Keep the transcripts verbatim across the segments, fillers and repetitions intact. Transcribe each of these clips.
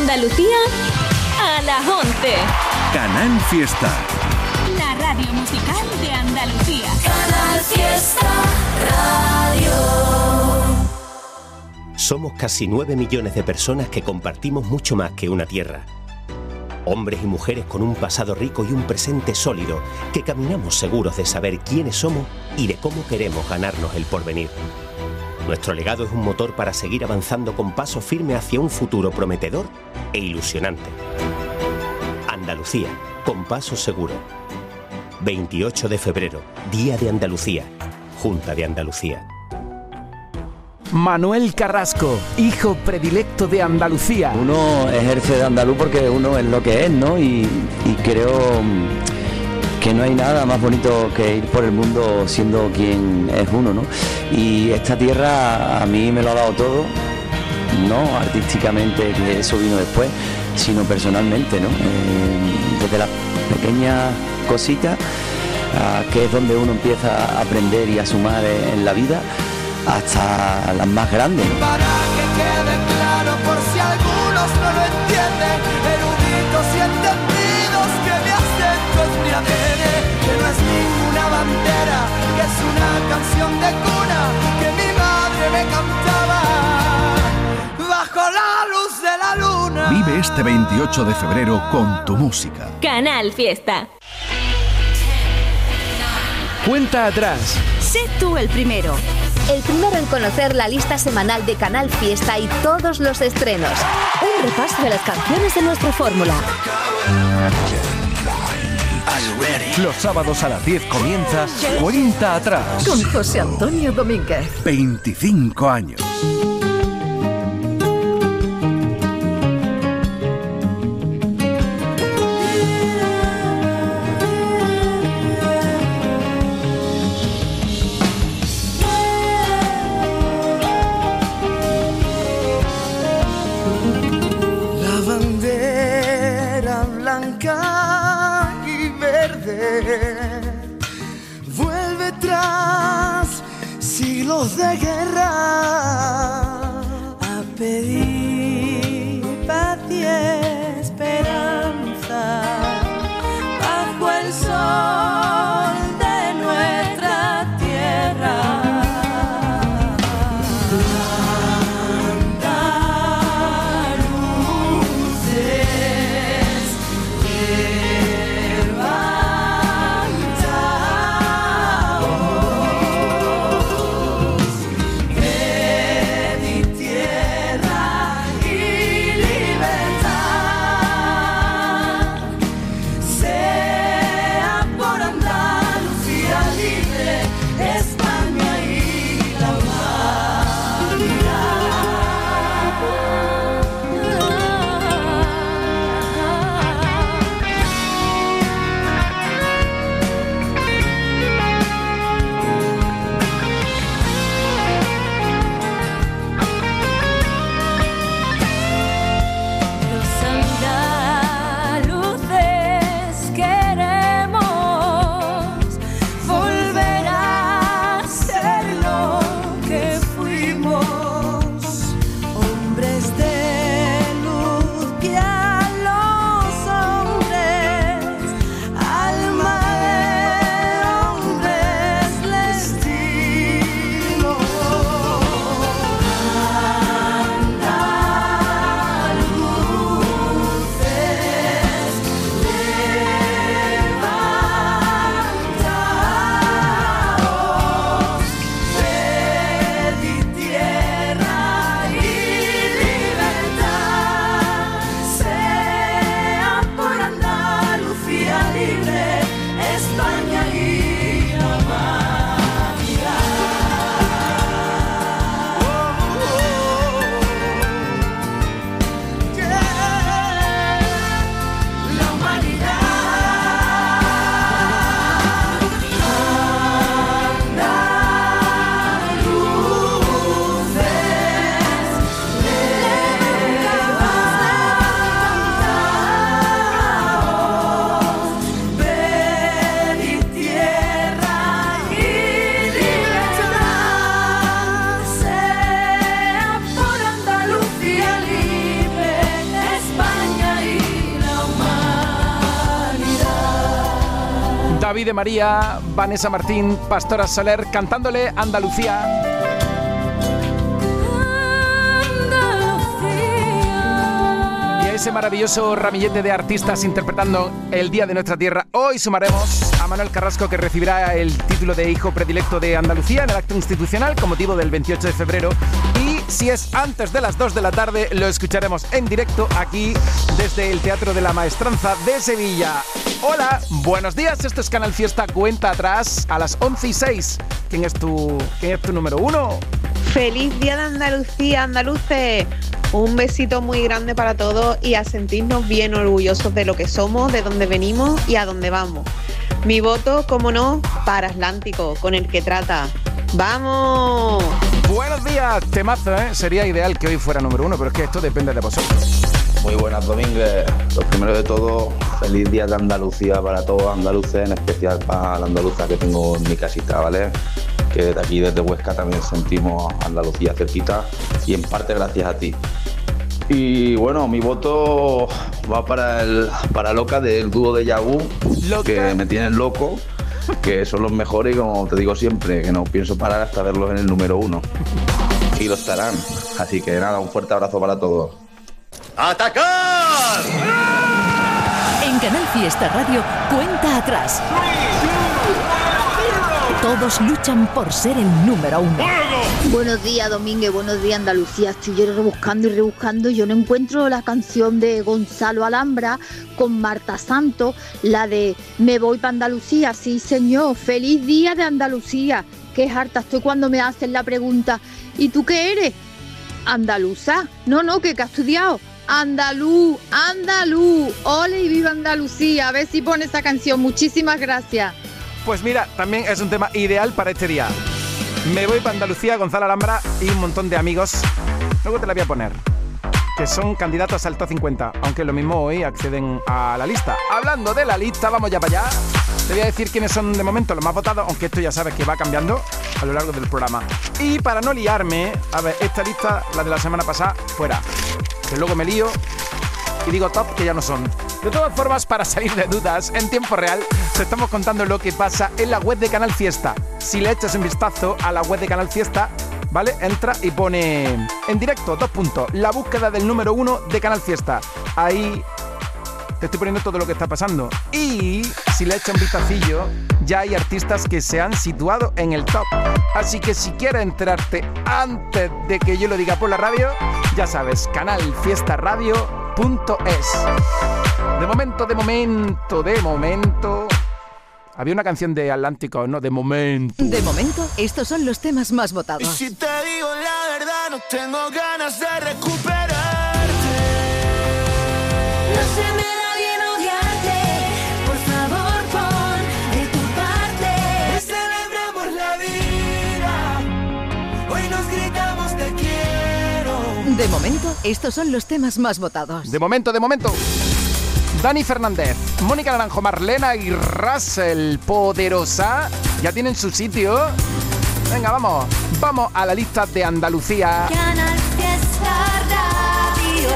Andalucía a las once. Canal Fiesta. La radio musical de Andalucía. Canal Fiesta Radio. Somos casi nueve millones de personas que compartimos mucho más que una tierra. Hombres y mujeres con un pasado rico y un presente sólido, que caminamos seguros de saber quiénes somos y de cómo queremos ganarnos el porvenir. Nuestro legado es un motor para seguir avanzando con paso firme hacia un futuro prometedor e ilusionante. Andalucía, con paso seguro. veintiocho de febrero, Día de Andalucía, Junta de Andalucía. Manuel Carrasco, hijo predilecto de Andalucía. Uno ejerce de andaluz porque uno es lo que es, ¿no? Y, y creo que no hay nada más bonito que ir por el mundo siendo quien es uno, ¿no? Y esta tierra a mí me lo ha dado todo, no artísticamente, que eso vino después, sino personalmente, ¿no? Eh, desde las pequeñas cositas, uh, que es donde uno empieza a aprender y a sumar en la vida, hasta las más grandes. Para que quede claro por si algunos no lo entienden, eruditos y entendidos, que mi acento es mi A D N, que no es ninguna bandera, que es una canción de cuna que mi madre me cantaba bajo la luz de la luna. Vive este veintiocho de febrero con tu música. Canal Fiesta. Cuenta atrás. Sé tú el primero. El primero en conocer la lista semanal de Canal Fiesta y todos los estrenos. Un repaso de las canciones de nuestra fórmula. Los sábados a las diez comienza Cuenta atrás. Con José Antonio Domínguez. veinticinco años. Vuelve tras siglos de guerra a pedir paz y esperanza bajo el sol de nuestra tierra. Hey David de María, Vanessa Martín, Pastora Soler, cantándole Andalucía. Ese maravilloso ramillete de artistas interpretando el Día de Nuestra Tierra. Hoy sumaremos a Manuel Carrasco, que recibirá el título de hijo predilecto de Andalucía en el acto institucional con motivo del veintiocho de febrero. Y si es antes de las dos de la tarde, lo escucharemos en directo aquí desde el Teatro de la Maestranza de Sevilla. Hola, buenos días, esto es Canal Fiesta Cuenta Atrás a las once y seis. ¿Quién es tu, quién es tu número uno? ¡Feliz Día de Andalucía, andaluces! Un besito muy grande para todos y a sentirnos bien orgullosos de lo que somos, de dónde venimos y a dónde vamos. Mi voto, como no, para Atlántico, con el que trata. ¡Vamos! Buenos días, temazo, ¿eh? Sería ideal que hoy fuera número uno, pero es que esto depende de vosotros. Muy buenas, Domínguez. Lo primero de todo, feliz Día de Andalucía para todos andaluces, en especial para la andaluza que tengo en mi casita, ¿vale? Que desde aquí, desde Huesca, también sentimos Andalucía cerquita y en parte gracias a ti. Y bueno, mi voto va para el para Loca del dúo de Yabú, que me tienen loco, que son los mejores y como te digo siempre, que no pienso parar hasta verlos en el número uno. Y lo estarán. Así que nada, un fuerte abrazo para todos. ¡Atacar! En Canal Fiesta Radio, cuenta atrás. Todos luchan por ser el número uno. Buenos días, Domínguez, buenos días, Andalucía. Estoy yo rebuscando y rebuscando. Yo no encuentro la canción de Gonzalo Alhambra con Marta Santos, la de Me voy para Andalucía. Sí, señor, feliz Día de Andalucía. Qué harta estoy cuando me hacen la pregunta, ¿y tú qué eres? ¿Andaluza? No, no, que, que has estudiado. Andaluz, andaluz, ole y viva Andalucía. A ver si pone esa canción. Muchísimas gracias. Pues mira, también es un tema ideal para este día. Me voy para Andalucía, Gonzalo Alhambra y un montón de amigos. Luego te la voy a poner, que son candidatos al top cincuenta, aunque lo mismo hoy acceden a la lista. Hablando de la lista, vamos ya para allá. Te voy a decir quiénes son de momento los más votados, aunque esto ya sabes que va cambiando a lo largo del programa. Y para no liarme, a ver, esta lista, la de la semana pasada, fuera. Que luego me lío y digo top, que ya no son. De todas formas, para salir de dudas, en tiempo real, te estamos contando lo que pasa en la web de Canal Fiesta. Si le echas un vistazo a la web de Canal Fiesta, ¿vale? Entra y pone en directo, dos puntos, la búsqueda del número uno de Canal Fiesta. Ahí te estoy poniendo todo lo que está pasando. Y si le echas un vistacillo, ya hay artistas que se han situado en el top. Así que si quieres enterarte antes de que yo lo diga por la radio, ya sabes, canal fiesta radio punto es. De momento, de momento, de momento... Había una canción de Atlántico, ¿no? De momento. De momento, estos son los temas más votados. Y si te digo la verdad, no tengo ganas de recuperarte. No se me da bien odiarte. Por favor, pon de tu parte. Celebramos la vida. Hoy nos gritamos te quiero. De momento, estos son los temas más votados. De momento, de momento. Dani Fernández, Mónica Naranjo, Marlena y Russell Poderosa ya tienen su sitio. Venga, vamos, vamos a la lista de Andalucía. Canal Fiesta Radio.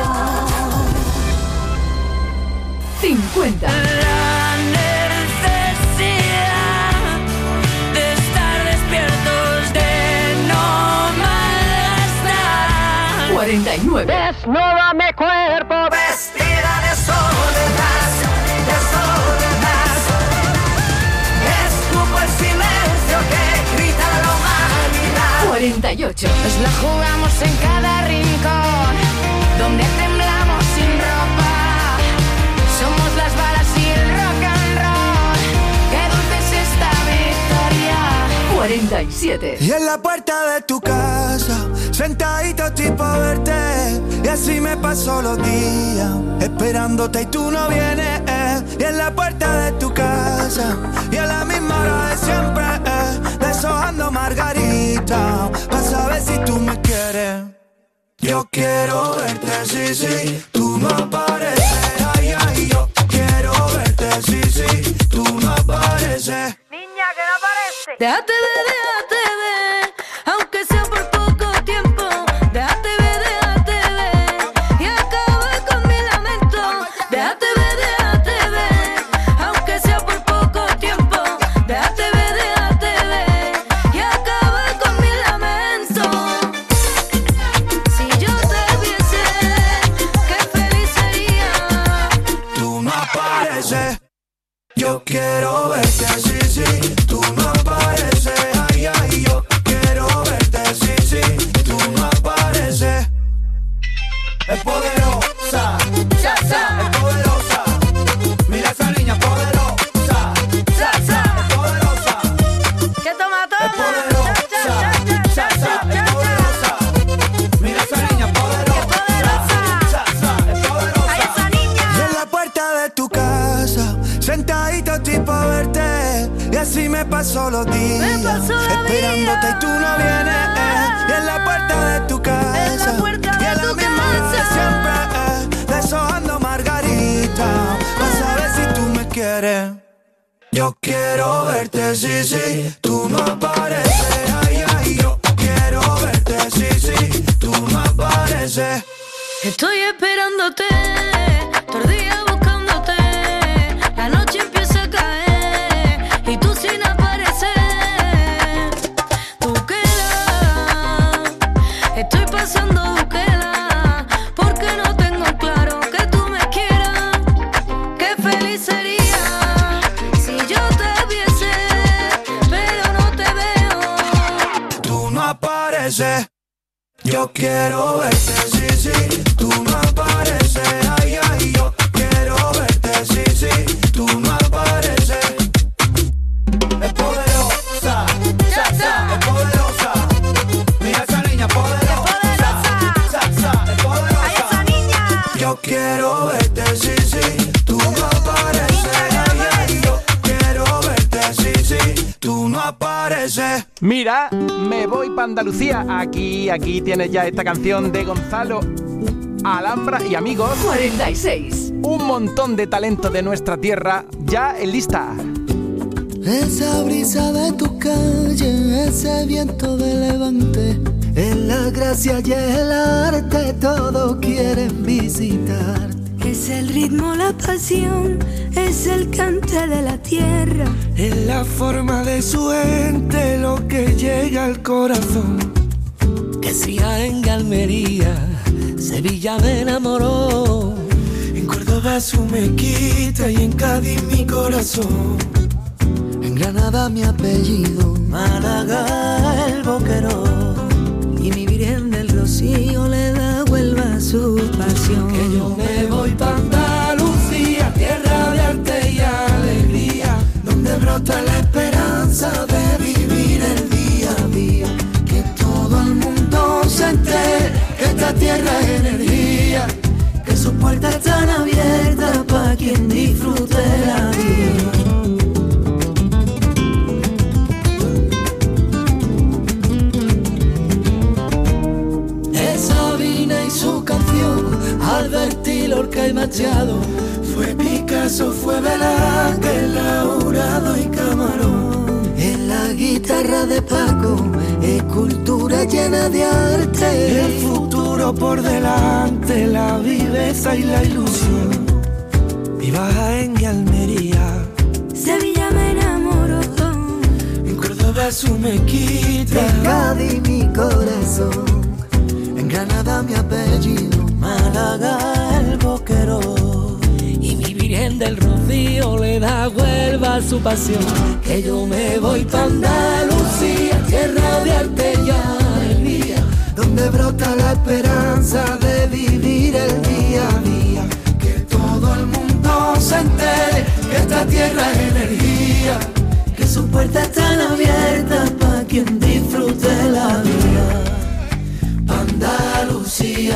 cincuenta. La necesidad de estar despiertos, de no malgastar. cuarenta y nueve. Desnúdame cuerpo, vestida de soledad, de soledad. Escupo el silencio que grita la humanidad. cuarenta y ocho. Nos la jugamos en cada rincón, donde temblamos sin ropa. Somos las balas y el rock and roll. Qué dulce es esta victoria. cuarenta y siete. Y en la puerta de tu casa, sentadito tipo a verte. Y así me paso los días, esperándote y tú no vienes. eh. Y en la puerta de tu casa, y a la misma hora de siempre, eh. deshojando margarita, para saber si tú me quieres. Yo quiero verte, sí, sí, tú no apareces. Ay, ay, yo quiero verte, sí, sí, tú no apareces. Niña, que no aparece. Déjate ver, déjate ver, aunque sea por poco tiempo. Déjate ver, déjate ver, y acaba con mi lamento. Déjate ver, déjate ver, aunque sea por poco tiempo. quiero verte, sí, sí, tú no apareces. Ay, ay, yo quiero verte, sí, sí, tú no apareces. Es poderosa, sa, sa, es poderosa. Mira esa niña poderosa, sa, sa, es poderosa. Que toma, toma. Es poderosa, sa, sa, es poderosa. Mira esa niña poderosa, sa, sa, es poderosa. Ay, esa niña. Y en la puerta de tu casa, sentadito estoy pa' verte. Y así me paso los días, Me paso la esperándote vida. y tú no vienes. eh. Y en la puerta de tu casa, En la puerta de y en la tu misma casa. de siempre, eh, deshojando margarita, para saber si tú me quieres. Yo quiero verte, sí, sí, tú no apareces. Ay, ay, yo quiero verte, sí, sí, tú no apareces. Estoy esperándote, todo el día buscándote. La noche empieza a caer y tú sin aparecer. Tú queda, estoy pasando busquela, porque no tengo claro que tú me quieras. Qué feliz sería si yo te viese, pero no te veo. Tú no apareces. Yo quiero verte, sí, sí, tú no apareces. Ay, ay, yo quiero verte, sí, sí, tú no apareces. Es poderosa, sa, sa, es poderosa. Mira esa niña poderosa, sa, sa, es poderosa. Ay, esa niña. Yo quiero verte, sí, sí, tú no apareces. Ay, ay, yo quiero verte, sí, sí, tú no apareces. Mira, me voy pa' Andalucía. Aquí, aquí tienes ya esta canción de Gonzalo Alhambra y amigos. cuarenta y seis. Un montón de talento de nuestra tierra ya en lista. Esa brisa de tu calle, ese viento de levante, en la gracia y el arte todos quieren visitar. Es el ritmo, la pasión, es el cante de la tierra. Es la forma de su gente lo que llega al corazón. Que si en Almería, Sevilla me enamoró, en Córdoba su mezquita y en Cádiz mi corazón. En Granada mi apellido, Málaga el boqueró, y mi Virgen del Rocío le da Huelva su pasión. Que yo me voy pa' Andalucía, tierra de arte y alegría, donde brota la esperanza de vivir el día a día. Que todo el mundo se entere que esta tierra es energía, que sus puertas están abiertas pa' quien disfrute la vida. Sabina y su canción, Alberti, Lorca y Machado, fue Picasso, fue Velázquez, Laurado y Camarón. En la guitarra de Paco, escultura llena de arte, el futuro por delante, la viveza y la ilusión. Viva Jaén y Almería, Sevilla me enamoró, en Córdoba su mezquita, en Cádiz mi corazón. En Granada mi apellido, Málaga el boqueró, y mi Virgen del Rocío le da Huelva su pasión. Que yo me voy pa' Andalucía, tierra de arte y alegría, donde brota la esperanza de vivir el día a día. Que todo el mundo se entere que esta tierra es energía, que sus puertas están abiertas pa' quien disfrute la vida. Andalucía,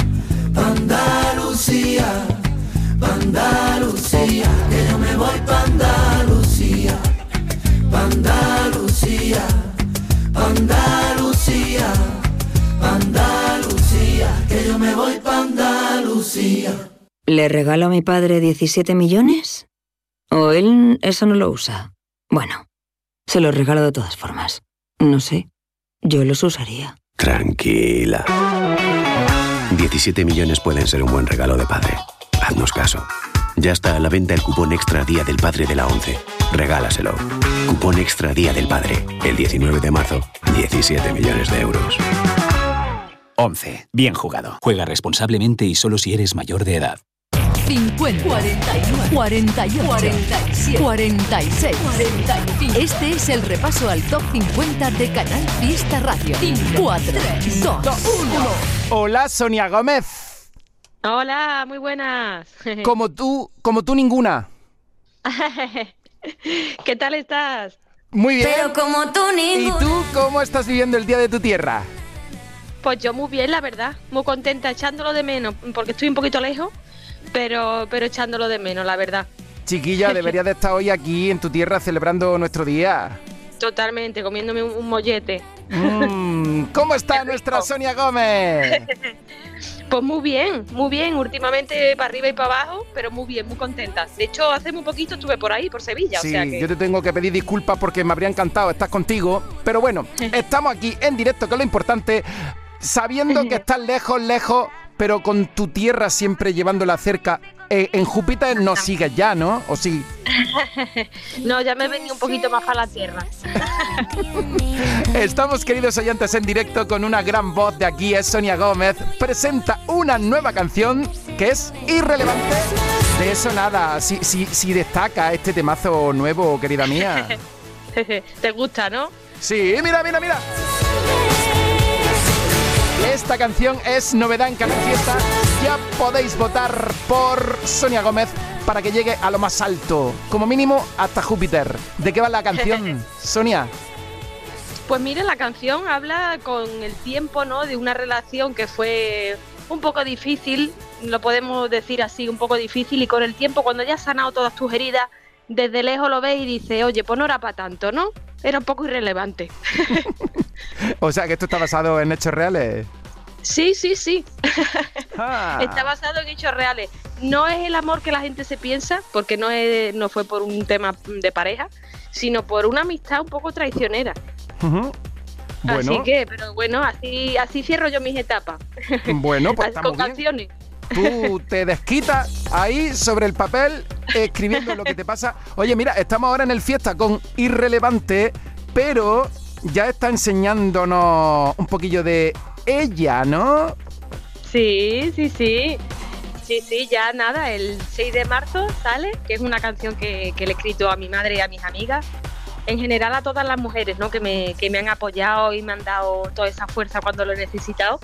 Andalucía, Andalucía, que yo me voy pa' Andalucía, Andalucía, Andalucía, Andalucía, que yo me voy pa' Andalucía. ¿Le regalo a mi padre diecisiete millones? ¿O él eso no lo usa? Bueno, se los regalo de todas formas. No sé, yo los usaría. Tranquila. diecisiete millones pueden ser un buen regalo de padre. Haznos caso. Ya está a la venta el cupón Extra Día del Padre de la ONCE. Regálaselo. Cupón Extra Día del Padre. El diecinueve de marzo, diecisiete millones de euros. once. Bien jugado. Juega responsablemente y solo si eres mayor de edad. cincuenta, cuarenta y nueve, cuarenta y ocho, cuarenta y siete, cuarenta y seis, cuarenta y cinco. Este es el repaso al top cincuenta de Canal Fiesta Radio. cinco, cuatro, tres, dos, uno. Hola, Sonia Gómez. Hola, muy buenas. Como tú, como tú ninguna. ¿Qué tal estás? Muy bien. Pero como tú ninguna. ¿Y tú cómo estás viviendo el día de tu tierra? Pues yo muy bien, la verdad. Muy contenta, echándolo de menos, porque estoy un poquito lejos, pero, pero echándolo de menos, la verdad. Chiquilla, deberías de estar hoy aquí en tu tierra celebrando nuestro día. Totalmente, comiéndome un, un mollete. Mm, ¿Cómo está nuestra Sonia Gómez? Pues muy bien, muy bien. Últimamente para arriba y para abajo, pero muy bien, muy contenta. De hecho, hace muy poquito estuve por ahí, por Sevilla. Sí, o sea que... yo te tengo que pedir disculpas porque me habría encantado estar contigo. Pero bueno, estamos aquí en directo, que es lo importante, sabiendo que estás lejos, lejos, pero con tu tierra siempre llevándola cerca. Eh, en Júpiter no sigues ya, ¿no? ¿O sí? No, ya me he venido un poquito más para la tierra. Estamos, queridos oyentes, en directo con una gran voz de aquí, es Sonia Gómez. Presenta una nueva canción que es Irrelevante. De eso nada, si, si, si destaca este temazo nuevo, querida mía. ¿Te gusta, no? Sí, mira, mira, mira. Esta canción es novedad en Canal Fiesta. Ya podéis votar por Sonia Gómez para que llegue a lo más alto, como mínimo hasta Júpiter. ¿De qué va la canción, Sonia? Pues mire, la canción habla con el tiempo, ¿no? De una relación que fue un poco difícil, lo podemos decir así, un poco difícil, y con el tiempo, cuando ya has sanado todas tus heridas, desde lejos lo ves y dices, oye, pues no era para tanto, ¿no? Era un poco irrelevante. O sea, que esto está basado en hechos reales. Sí, sí, sí. Ah. Está basado en hechos reales. No es el amor que la gente se piensa, porque no, es, no fue por un tema de pareja, sino por una amistad un poco traicionera. Uh-huh. Bueno. Así que, pero bueno, así, así cierro yo mis etapas. Bueno, pues está con muy bien. canciones. Tú te desquitas ahí sobre el papel escribiendo lo que te pasa. Oye, mira, estamos ahora en el Fiesta con Irrelevante, pero ya está enseñándonos un poquillo de ella, ¿no? Sí, sí, sí. Sí, sí, ya nada, el seis de marzo sale, que es una canción que, que le he escrito a mi madre y a mis amigas. En general a todas las mujeres, ¿no? Que me, que me han apoyado y me han dado toda esa fuerza cuando lo he necesitado.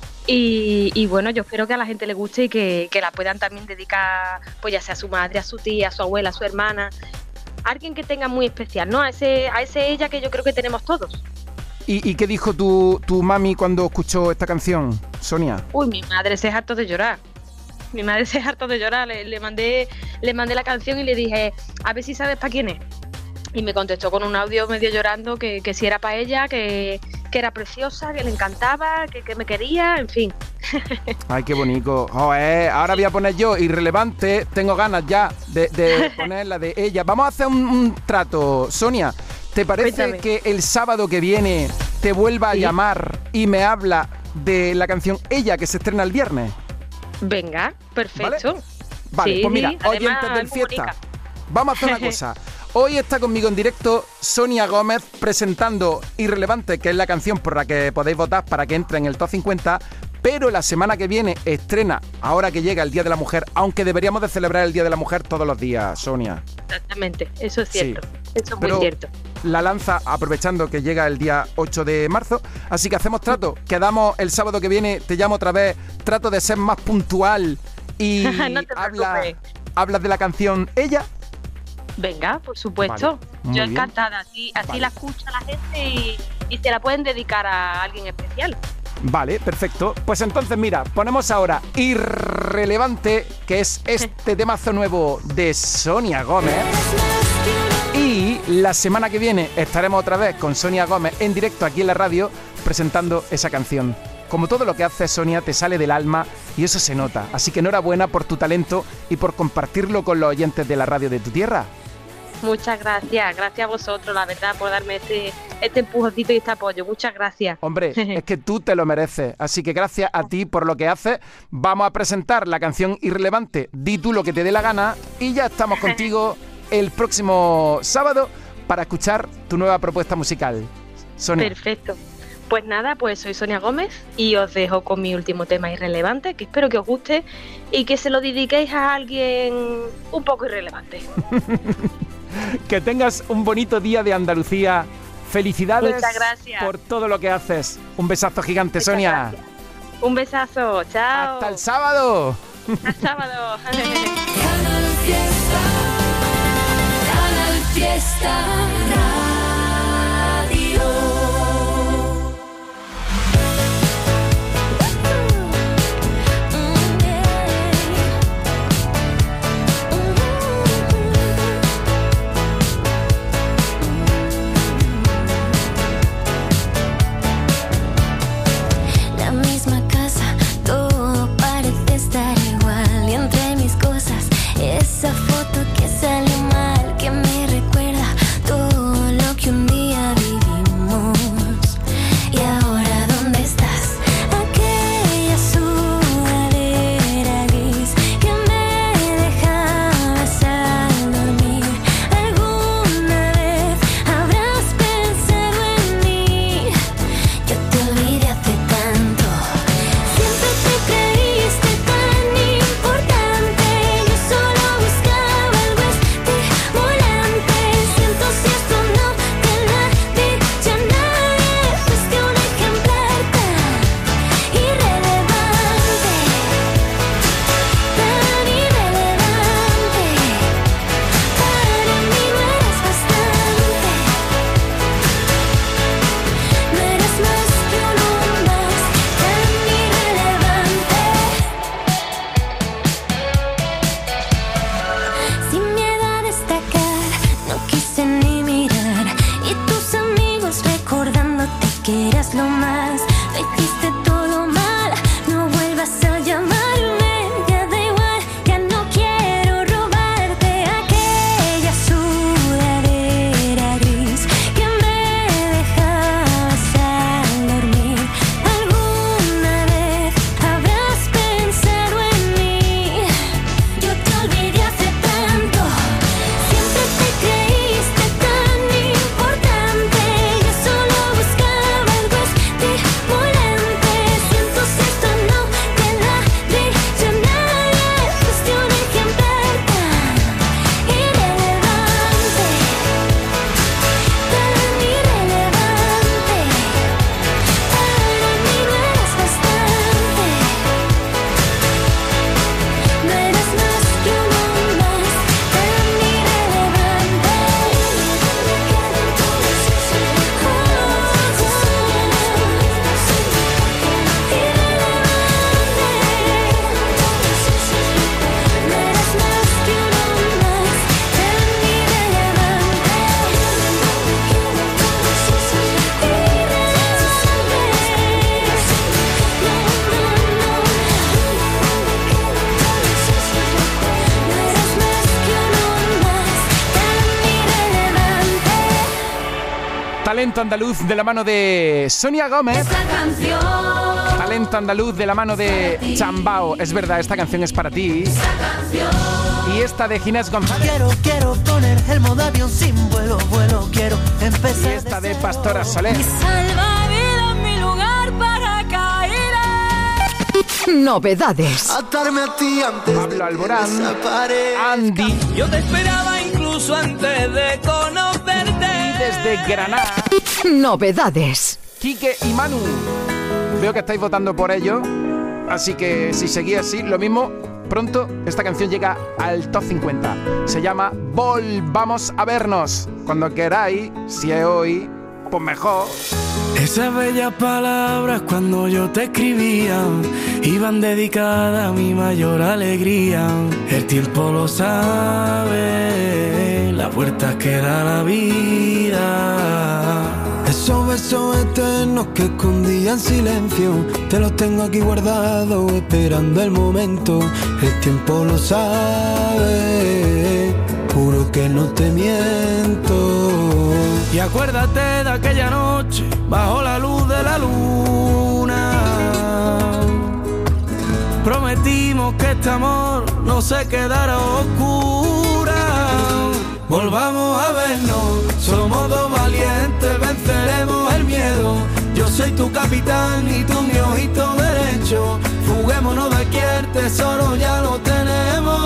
Y, y bueno, yo espero que a la gente le guste y que, que la puedan también dedicar, pues ya sea a su madre, a su tía, a su abuela, a su hermana, a alguien que tenga muy especial, ¿no? A ese, a ese ella que yo creo que tenemos todos. ¿Y, y qué dijo tu, tu mami cuando escuchó esta canción, Sonia? Uy, mi madre se es harto de llorar. Mi madre se es harto de llorar. Le, le mandé, le mandé la canción y le dije, a ver si sabes para quién es. Y me contestó con un audio medio llorando que, que si era para ella, que, que era preciosa, que le encantaba, que, que me quería, en fin. Ay, qué bonito. Joder, ahora voy a poner yo Irrelevante. Tengo ganas ya de, de poner la de ella. Vamos a hacer un, un trato, Sonia. ¿Te parece Cuéntame. que el sábado que viene te vuelva ¿Sí? a llamar y me habla de la canción Ella, que se estrena el viernes? Venga, perfecto. Vale, vale sí, pues mira, sí. oyentes Además, del Fiesta, vamos a hacer una cosa. Hoy está conmigo en directo Sonia Gómez presentando Irrelevante, que es la canción por la que podéis votar para que entre en el top cincuenta, pero la semana que viene estrena, ahora que llega el Día de la Mujer, aunque deberíamos de celebrar el Día de la Mujer todos los días, Sonia. Exactamente, eso es cierto, sí. Eso es muy pero cierto. La lanza aprovechando que llega el día ocho de marzo, así que hacemos trato, quedamos el sábado que viene, te llamo otra vez, trato de ser más puntual y no te habla, hablas de la canción Ella. Venga, por supuesto. Vale, yo bien. encantada. Así, así Vale. la escucha la gente y, y se la pueden dedicar a alguien especial. Vale, perfecto. Pues entonces, mira, ponemos ahora Irrelevante, que es este temazo nuevo de Sonia Gómez. Y la semana que viene estaremos otra vez con Sonia Gómez en directo aquí en la radio presentando esa canción. Como todo lo que hace Sonia te sale del alma y eso se nota. Así que enhorabuena por tu talento y por compartirlo con los oyentes de la radio de tu tierra. Muchas gracias, gracias a vosotros, la verdad, por darme este, este empujoncito y este apoyo. Muchas gracias. Hombre, es que tú te lo mereces, así que gracias a ti por lo que haces. Vamos a presentar la canción Irrelevante, di tú lo que te dé la gana y ya estamos contigo el próximo sábado para escuchar tu nueva propuesta musical. Sonia. Perfecto. Pues nada, pues soy Sonia Gómez y os dejo con mi último tema irrelevante, que espero que os guste y que se lo dediquéis a alguien un poco irrelevante. Que tengas un bonito día de Andalucía. Felicidades. Muchas gracias por todo lo que haces. Un besazo gigante, Muchas Sonia. gracias. Un besazo, chao. Hasta el sábado. Hasta el sábado. Canal Fiesta, Canal Fiesta Radio. La misma casa, todo parece estar igual y entre mis cosas esa foto que salió mal, que me recuerda todo lo que un día vivimos. Y ahora ¿dónde estás? Aquella sudadera gris que me dejabas al dormir. ¿Alguna vez habrás pensado en mí? Yo te olvidé hace tanto. Siempre te creíste tan importante. Yo solo buscaba algo estimulante. Siento si esto no te lo ha dicho nadie. Fuiste un ejemplar tan irrelevante, tan irrelevante. Para mí no eres bastante. No eres más que uno más, tan irrelevante. Sin miedo a destacar, no quise ni mirar. Y tus amigos recordándote que eras lo más. Lo hiciste todo mal, no vuelvas a llamarme. Ya da igual, ya no quiero robarte aquella sudadera gris que me dejabas al dormir. ¿Alguna vez habrás pensado en mí? Yo te olvidé hace tanto. Siempre te creíste tan importante. Yo solo buscaba algo estimulante. Siento si esto no te lo ha dicho nadie. Fuiste un ejemplar tan irrelevante, tan irrelevante. Para mí no eres bastante. No eres más que uno más, tan irrelevante. No eres más que uno más, tan Talento andaluz de la mano de Sonia Gómez. Talento andaluz de la mano de Chambao. Es verdad, esta canción es para ti. Y esta de Ginés González. Quiero, quiero poner el modo avión sin vuelo, vuelo, quiero empezar. Y esta de Pastora Soler. Salvavidas, mi lugar para caer. Novedades. Atarme a ti antes Pablo Alborán, Andy. Yo te esperaba incluso antes de conocerte. Y desde Granada, Novedades. Quique y Manu. Veo que estáis votando por ello, así que si seguís así, lo mismo, pronto esta canción llega al top cincuenta. Se llama Volvamos a vernos. Cuando queráis, si es hoy, pues mejor. Esas bellas palabras cuando yo te escribía iban dedicadas a mi mayor alegría. El tiempo lo sabe, las vueltas que da la vida. Esos besos eternos que escondía en silencio, te los tengo aquí guardados esperando el momento. El tiempo lo sabe, juro que no te miento. Y acuérdate de aquella noche bajo la luz de la luna. Prometimos que este amor no se quedara oscura. Volvamos a vernos, somos dos valientes, venceremos el miedo. Yo soy tu capitán y tú mi ojito derecho. Fuguémonos de aquí, el tesoro ya lo tenemos.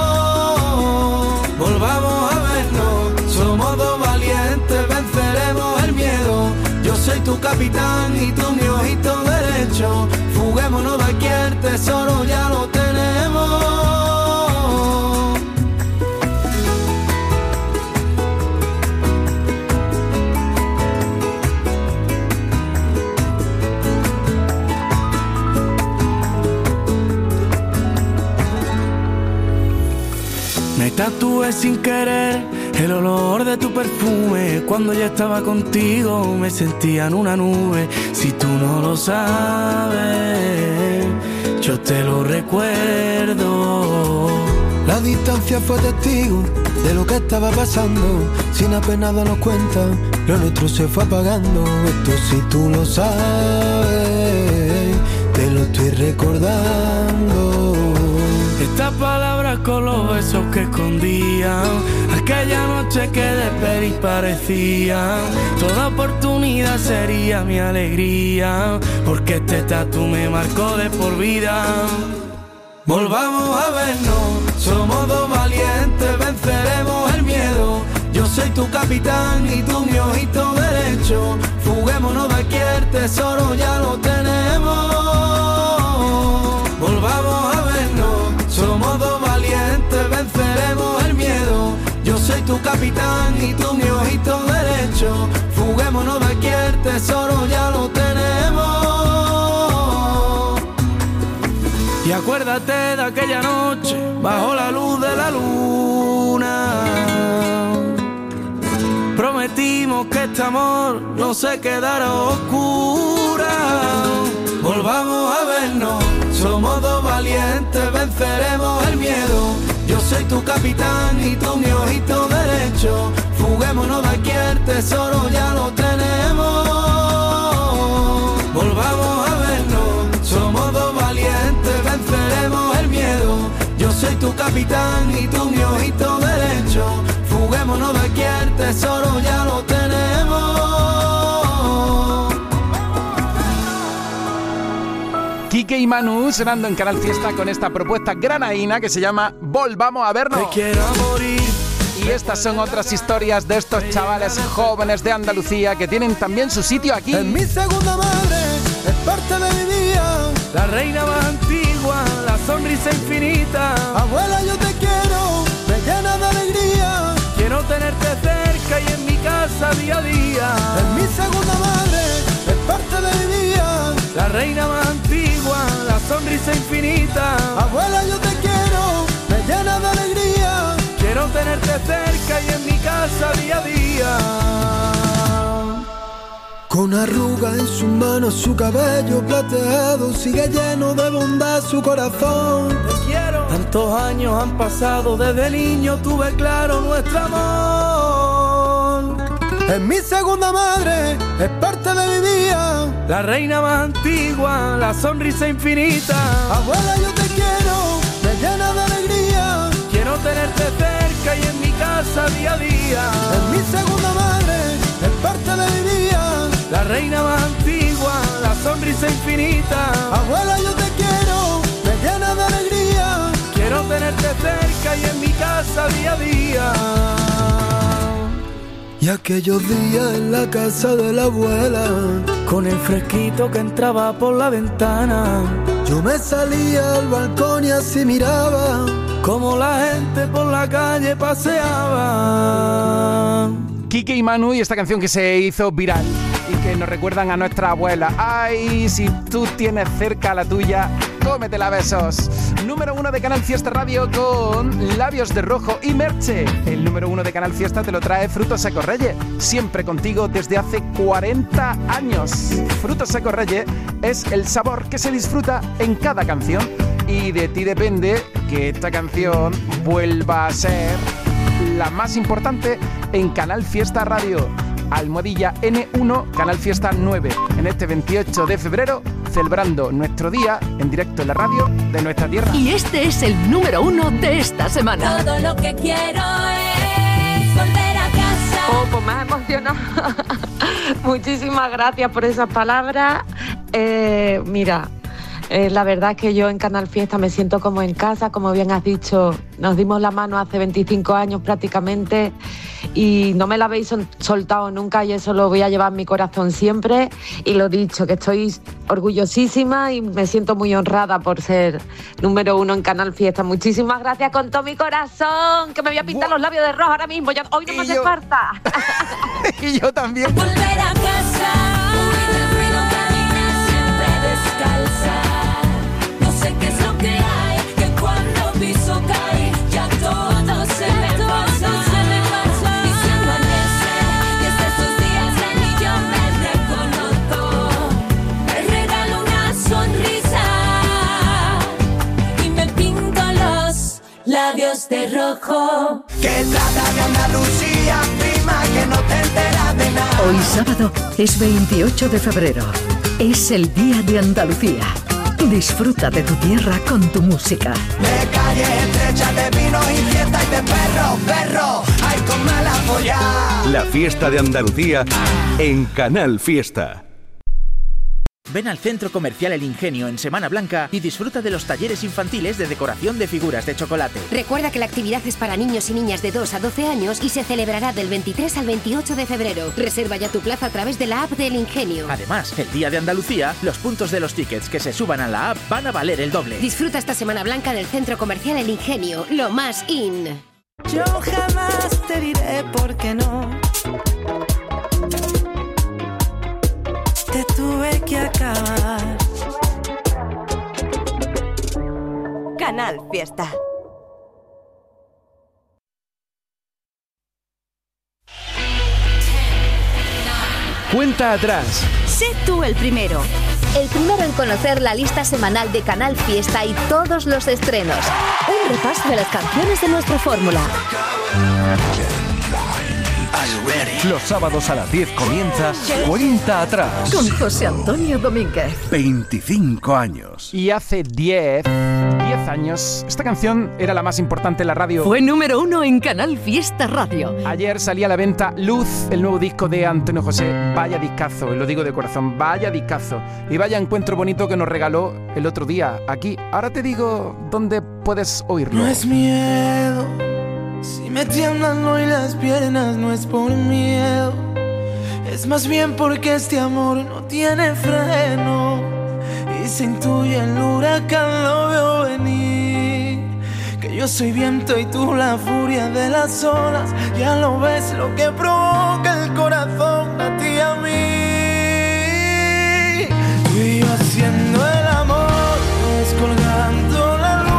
Volvamos a vernos, somos dos valientes, venceremos el miedo. Yo soy tu capitán y tú mi ojito derecho. Fuguémonos de aquí, el tesoro ya lo tenemos. Me tatué sin querer el olor de tu perfume. Cuando ya estaba contigo me sentía en una nube. Si tú no lo sabes, yo te lo recuerdo. La distancia fue testigo de lo que estaba pasando. Sin apenas darnos cuenta, lo nuestro se fue apagando. Esto si tú lo sabes, te lo estoy recordando. Estas palabras con los besos que escondían, aquella noche que de peli parecían. Toda oportunidad sería mi alegría, porque este tatu me marcó de por vida. Volvamos a vernos, somos dos valientes, venceremos el miedo. Yo soy tu capitán y tú mi ojito derecho. Fuguémonos de aquí, el tesoro ya lo tenemos. Volvamos a vernos, somos dos valientes, venceremos el miedo. Yo soy tu capitán y tú mi ojito derecho. Fuguémonos de aquí, el tesoro ya lo tenemos. Y acuérdate de aquella noche, bajo la luz de la luna. Prometimos que este amor no se quedara oscura. Volvamos a vernos, somos dos valientes, venceremos el miedo. Yo soy tu capitán y tú mi ojito derecho. Fuguémonos de aquí, el tesoro ya lo tenemos. Volvamos a vernos, somos dos valientes, venceremos el miedo. Yo soy tu capitán y tú mi ojito derecho. Fuguémonos de aquí, el tesoro ya lo tenemos. Quique y Manu sonando en Canal Fiesta con esta propuesta granaína que se llama Volvamos a vernos. Te quiero morir. Y estas son otras historias de estos chavales jóvenes de Andalucía que tienen también su sitio aquí. Es mi segunda madre, es parte de mi vida. La reina más antigua, la sonrisa infinita. Abuela, yo te quiero, me llena de alegría. Quiero tenerte cerca y en mi casa día a día. Es mi segunda madre, es parte de mi vida. La reina más antigua, la sonrisa infinita. Abuela, yo te quiero, me llena de alegría. Quiero tenerte cerca y en mi casa día a día. Con arrugas en sus manos, su cabello plateado, sigue lleno de bondad su corazón. Te quiero. Tantos años han pasado, desde niño tuve claro nuestro amor. Es mi segunda madre, es parte de mi vida. La reina más antigua, la sonrisa infinita. Abuela, yo te quiero, me llena de alegría. Quiero tenerte cerca y en mi casa día a día. Es mi segunda madre, es parte de mi vida. La reina más antigua, la sonrisa infinita. Abuela, yo te quiero, me llena de alegría. Quiero tenerte cerca y en mi casa día a día. Y aquellos días en la casa de la abuela, con el fresquito que entraba por la ventana, yo me salía al balcón y así miraba como la gente por la calle paseaba. Quique y Manu y esta canción que se hizo viral y que nos recuerdan a nuestra abuela. Ay, si tú tienes cerca a la tuya, cómetela a besos. Número uno de Canal Fiesta Radio con Labios de Rojo y Merche. El número uno de Canal Fiesta te lo trae Frutos Secos Reyes, siempre contigo desde hace cuarenta años. Frutos Secos Reyes es el sabor que se disfruta en cada canción y de ti depende que esta canción vuelva a ser la más importante en Canal Fiesta Radio. Almohadilla N uno, Canal Fiesta nueve. En este veintiocho de febrero, celebrando nuestro día en directo en la radio de nuestra tierra. Y este es el número uno de esta semana. Todo lo que quiero es volver a casa. Oh, pues me ha emocionado. Muchísimas gracias por esas palabras. Eh, mira, eh, la verdad es que yo en Canal Fiesta me siento como en casa, como bien has dicho. Nos dimos la mano hace veinticinco años prácticamente y no me la habéis sol- soltado nunca y eso lo voy a llevar en mi corazón siempre. Y lo dicho, que estoy orgullosísima y me siento muy honrada por ser número uno en Canal Fiesta. Muchísimas gracias con todo mi corazón, que me voy a pintar los labios de rojo ahora mismo. Ya, hoy no me hace yo- falta. Y yo también. Volver a casa, huir del ruido, caminar siempre descalza. No sé qué es lo que hay, que cuando piso cae, ya todo se me pasa. Diciendo amanece, y es de esos días de mí yo me reconozco. Me regalo una sonrisa y me pinto los labios de rojo. Que trata de Andalucía, prima, que no te enteras de nada. Hoy sábado es veintiocho de febrero. Es el Día de Andalucía. Disfruta de tu tierra con tu música. De calle estrecha, de vino y fiesta y de perro, perro, ay, con mala folla. La fiesta de Andalucía en Canal Fiesta. Ven al Centro Comercial El Ingenio en Semana Blanca y disfruta de los talleres infantiles de decoración de figuras de chocolate. Recuerda que la actividad es para niños y niñas de dos a doce años y se celebrará del veintitrés al veintiocho de febrero. Reserva ya tu plaza a través de la app del Ingenio. Además, el Día de Andalucía, los puntos de los tickets que se suban a la app van a valer el doble. Disfruta esta Semana Blanca del Centro Comercial El Ingenio, lo más in. Yo jamás te diré por qué no. Te tuve que acabar. Canal Fiesta. Cuenta atrás. Sé tú el primero. El primero en conocer la lista semanal de Canal Fiesta y todos los estrenos. Un repaso de las canciones de nuestra fórmula. Los sábados a las diez comienza Cuenta atrás. Con José Antonio Domínguez. veinticinco años. Y hace diez, diez años, esta canción era la más importante en la radio. Fue número uno en Canal Fiesta Radio. Ayer salía a la venta Luz, el nuevo disco de Antonio José. Vaya discazo, y lo digo de corazón, vaya discazo. Y vaya encuentro bonito que nos regaló el otro día aquí. Ahora te digo dónde puedes oírlo. No es miedo, si me tiemblan hoy las piernas no es por miedo, es más bien porque este amor no tiene freno y se intuye el huracán, lo veo venir, que yo soy viento y tú la furia de las olas, ya lo ves lo que provoca el corazón a ti y a mí, tú y yo haciendo el amor, descolgando la luna,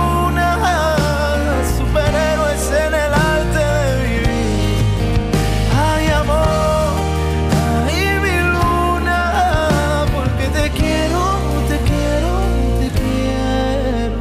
superhéroes en el arte de vivir. Ay, amor, ay, mi luna, porque te quiero, te quiero, te quiero.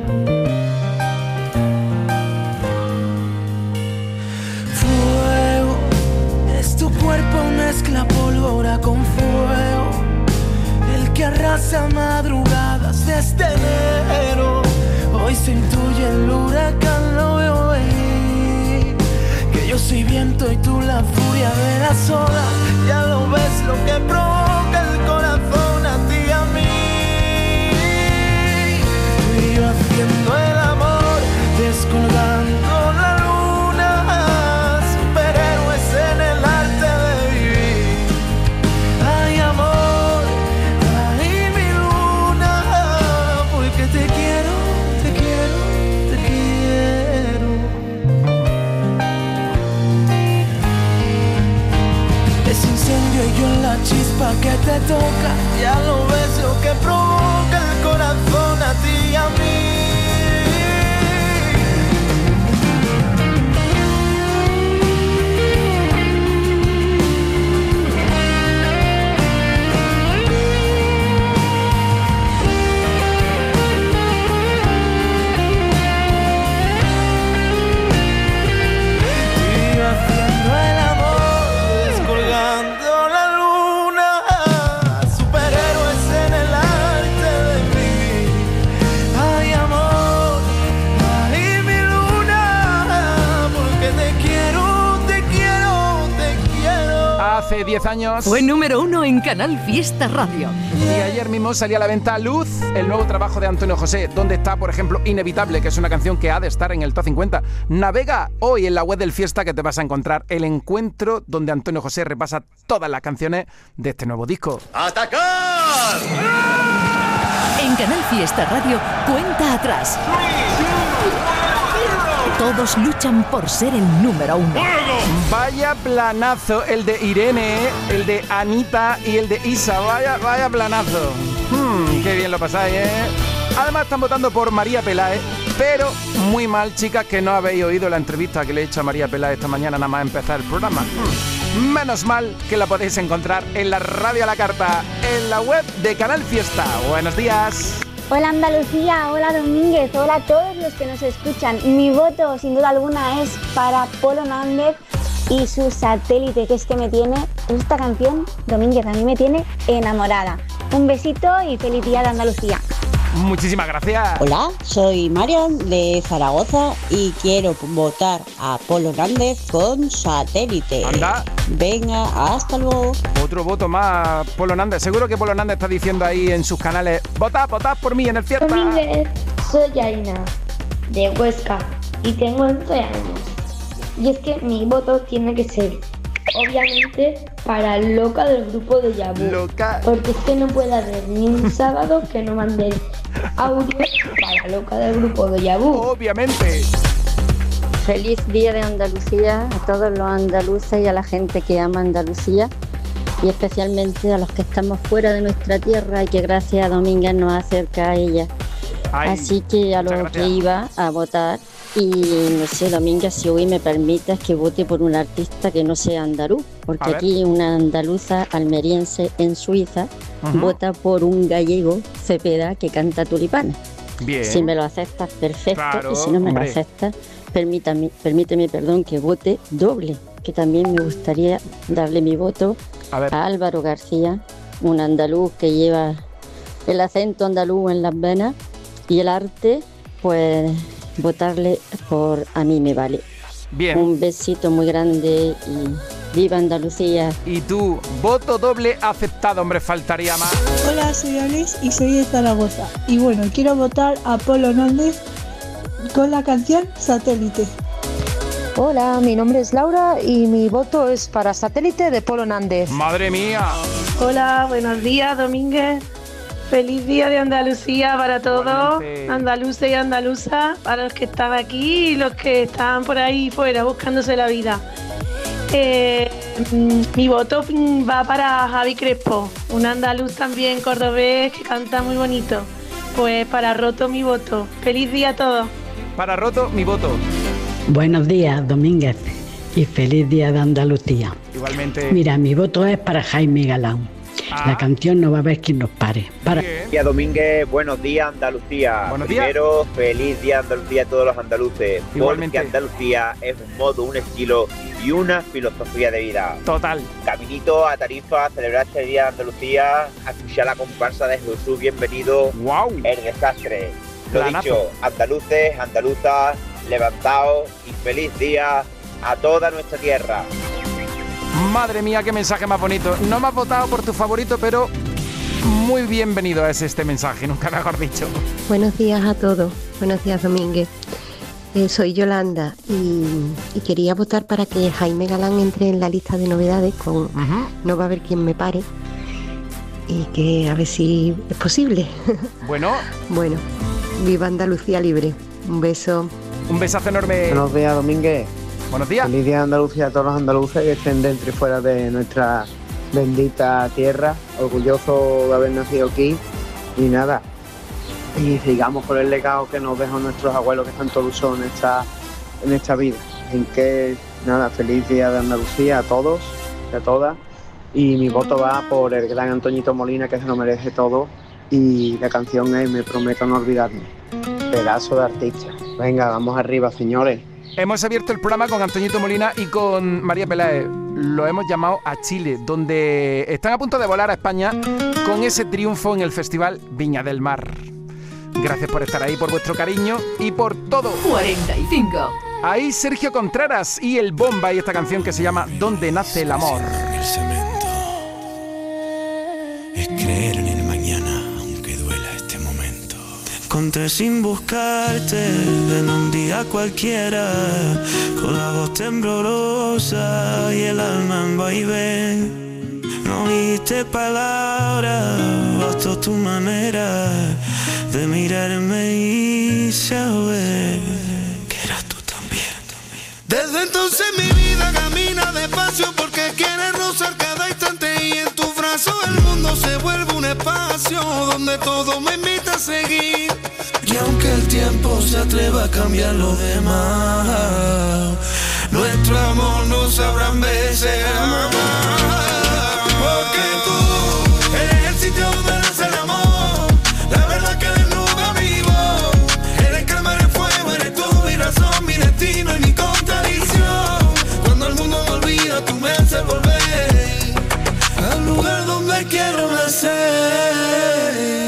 Fuego, es tu cuerpo, mezcla pólvora con fuego, el que arrasa madrugadas desde enero. Hoy se intuye el huracán, lo veo venir, que yo soy viento y tú la furia de las olas, ya lo ves lo que provoca el corazón a ti y a mí. Tú y yo haciendo el amor, descolgando la luna, superhéroes en el arte de vivir. Ay, amor, ay, mi luna, porque te quiero, te quiero, te quiero. Ese incendio y yo en la chispa hace diez años. Fue número uno en Canal Fiesta Radio. Y ayer mismo salía a la venta Luz, el nuevo trabajo de Antonio José, donde está, por ejemplo, Inevitable, que es una canción que ha de estar en el top cincuenta. Navega hoy en la web del Fiesta, que te vas a encontrar el encuentro donde Antonio José repasa todas las canciones de este nuevo disco. ¡Atacar! En Canal Fiesta Radio, cuenta atrás. Todos luchan por ser el número uno. Vaya planazo el de Irene, el de Anita y el de Isa. Vaya, vaya planazo. Hmm, qué bien lo pasáis, ¿eh? Además están votando por María Peláez, pero muy mal, chicas, que no habéis oído la entrevista que le he hecho a María Peláez esta mañana nada más empezar el programa. Hmm. Menos mal que la podéis encontrar en la radio a la carta, en la web de Canal Fiesta. Buenos días. Hola Andalucía, hola Domínguez, hola a todos los que nos escuchan. Mi voto sin duda alguna es para Polo Nández y su Satélite, que es que me tiene, esta canción, Domínguez, a mí me tiene enamorada. Un besito y feliz día de Andalucía. Muchísimas gracias. Hola, soy Marian de Zaragoza y quiero votar a Polo Nández con Satélite. Anda. Venga, hasta luego. Otro voto más, Polo Nández. Seguro que Polo Nández está diciendo ahí en sus canales: votad, votad por mí en el Fiesta. Domínguez, soy Aina, de Huesca, y tengo once años. Y es que mi voto tiene que ser, obviamente, para Loca del grupo de Yabú. Loca. Porque es que no puede haber ni un sábado que no mande audio para Loca del grupo de Yabú. Obviamente. Feliz Día de Andalucía a todos los andaluces y a la gente que ama Andalucía, y especialmente a los que estamos fuera de nuestra tierra y que gracias a Domínguez nos acerca a ella. Ay, así que a lo que iba a votar, y no sé, Domínguez, si hoy me permites que vote por un artista que no sea andaluz, porque aquí una andaluza almeriense en Suiza uh-huh. vota por un gallego, Cepeda, que canta Tulipanes. Bien. Si me lo aceptas, perfecto, claro, y si no me hombre. lo aceptas, permítame, permíteme perdón, que vote doble, que también me gustaría darle mi voto a, ver. a Álvaro García, un andaluz que lleva el acento andaluz en las venas y el arte, pues votarle por A mí me vale. Bien. Un besito muy grande y viva Andalucía. Y tú, voto doble aceptado, hombre, faltaría más. Hola, soy Alex y soy de Zaragoza. Y bueno, quiero votar a Polo Nández con la canción Satélite. Hola, mi nombre es Laura y mi voto es para Satélite de Polo Nández. ¡Madre mía! Hola, buenos días, Domínguez. Feliz día de Andalucía para todos, andaluces y andaluzas, para los que están aquí y los que están por ahí fuera buscándose la vida. Eh, mi voto va para Javi Crespo, un andaluz también cordobés que canta muy bonito. Pues para Roto mi voto. Feliz día a todos. Para Roto mi voto. Buenos días, Domínguez, y feliz día de Andalucía. Igualmente. Mira, mi voto es para Jaime Galán. Ah. La canción No va a haber quien nos pare. Para... Buenos días, Domínguez. Buenos días, Andalucía. Buenos días. Primero, feliz día de Andalucía a todos los andaluces. Igualmente. Porque Andalucía es un modo, un estilo y una filosofía de vida. Total. Caminito a Tarifa a celebrar este día de Andalucía, a escuchar la comparsa de Jesús Bienvenido. Wow. El desastre. Lo Planazo. dicho, andaluces, andaluzas, levantaos y feliz día a toda nuestra tierra. Madre mía, qué mensaje más bonito. No me has votado por tu favorito, pero muy bienvenido es este mensaje, nunca mejor dicho. Buenos días a todos. Buenos días, Domínguez. Eh, soy Yolanda y, y quería votar para que Jaime Galán entre en la lista de novedades con uh-huh. No va a haber quien me pare, y que a ver si es posible. Bueno. Bueno, viva Andalucía libre. Un beso. Un besazo enorme. Buenos días, Domínguez. Buenos días. Feliz día de Andalucía a todos los andaluces que estén dentro y fuera de nuestra bendita tierra. Orgulloso de haber nacido aquí. Y nada, y sigamos por el legado que nos dejan nuestros abuelos que están todos en esta, en esta vida. En que, nada, feliz día de Andalucía a todos y a todas. Y mi voto va por el gran Antoñito Molina, que se lo merece todo. Y la canción es Me prometo no olvidarme. Pedazo de artista. Venga, vamos arriba, señores. Hemos abierto el programa con Antoñito Molina y con María Peláez. Lo hemos llamado a Chile, donde están a punto de volar a España con ese triunfo en el Festival Viña del Mar. Gracias por estar ahí, por vuestro cariño y por todo. cuarenta y cinco. Ahí Sergio Contreras y el Bomba y esta canción que se llama ¿Dónde nace el amor? El cemento es creer en el mañana, aunque duela este momento. Te conté sin buscarte en un día cualquiera, con la voz temblorosa y el alma en vaivén. No oíste palabras, bastó tu manera de mirarme y saber que eras tú también. Desde entonces mi vida camina despacio porque quieres rozar cada instante y en tus brazos el mundo se vuelve un espacio donde todo me invita a seguir. Y aunque el tiempo se atreva a cambiar lo demás, nuestro amor no sabrá envejecer. Porque tú eres el sitio donde nace el amor, la verdad que desnuda mi voz. Eres calma, eres fuego, eres tú mi razón, mi destino y mi contradicción. Cuando el mundo me olvida, tú me haces volver al lugar donde quiero nacer.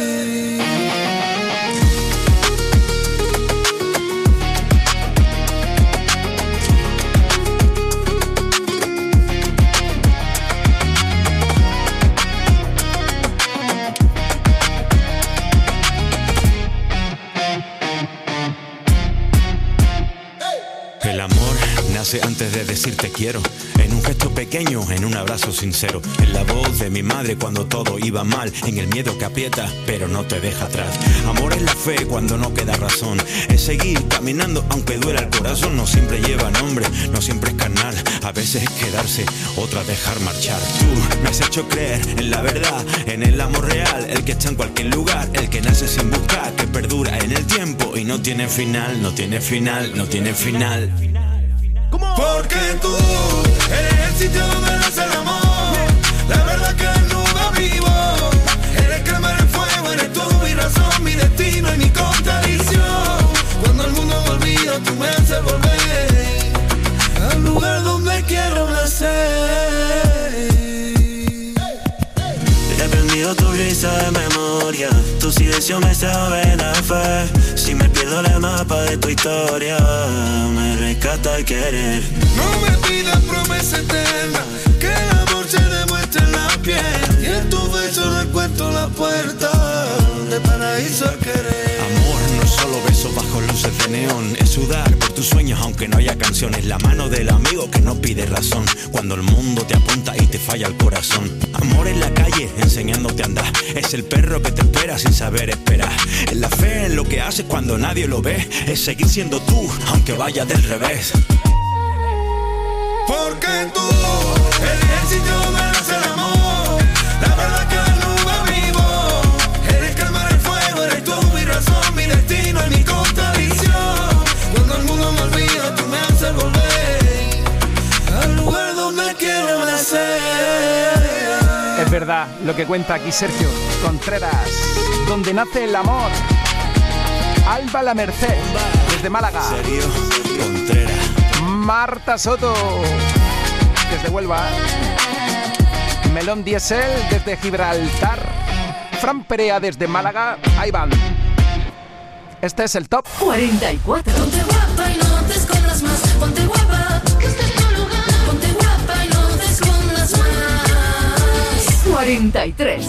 El amor nace antes de decir te quiero, en un gesto pequeño, en un abrazo sincero, en la voz de mi madre cuando todo iba mal, en el miedo que aprieta pero no te deja atrás. Amor es la fe cuando no queda razón, es seguir caminando aunque duela el corazón. No siempre lleva nombre, no siempre es carnal, a veces es quedarse, otra dejar marchar. Tú me has hecho creer en la verdad, en el amor real, el que está en cualquier lugar, el que nace sin buscar, que perdura en el tiempo y no tiene final, no tiene final, no tiene final. Porque tú eres el sitio donde nace el amor, la verdad que desnuda mi voz. Eres calma, eres fuego, eres tú mi razón, mi destino y mi contradicción. Cuando el mundo me olvida, tú me haces volver al lugar donde quiero nacer. He aprendido tu risa de memoria, tu silencio me sabe la fe. Si me pierdo el mapa de tu historia, me rescata el querer. No me pidas promesa eterna, que el amor se demuestre en la piel. Y en tu beso no encuentro la puerta de paraíso al querer. Amor no es solo besos bajo luces de neón, es sudar por tus sueños aunque no haya canciones. La mano del amigo que no pide razón cuando el mundo te apunta y te falla el corazón. Amor en la calle enseñándote a andar, es el perro que te espera sin saber esperar. Es la fe en lo que haces cuando nadie lo ve, es seguir siendo tú aunque vaya del revés. Porque tú eres el sitio donde nace el amor, la verdad que desnuda mi voz. Eres calma, eres fuego, eres tú mi razón, mi destino y mi contradicción. Cuando el mundo me olvida, tú me haces volver al lugar donde quiero nacer. Es verdad lo que cuenta aquí Sergio Contreras, donde nace el amor. Alba La Merced, desde Málaga. Sergio Contreras. Marta Soto, desde Huelva. Melón Diesel, desde Gibraltar. Fran Perea, desde Málaga. Ahí van. Este es el top cuarenta y cuatro. Ponte guapa y no te escondas más. Ponte guapa, que este es tu lugar. Ponte guapa y no te escondas más. cuarenta y tres.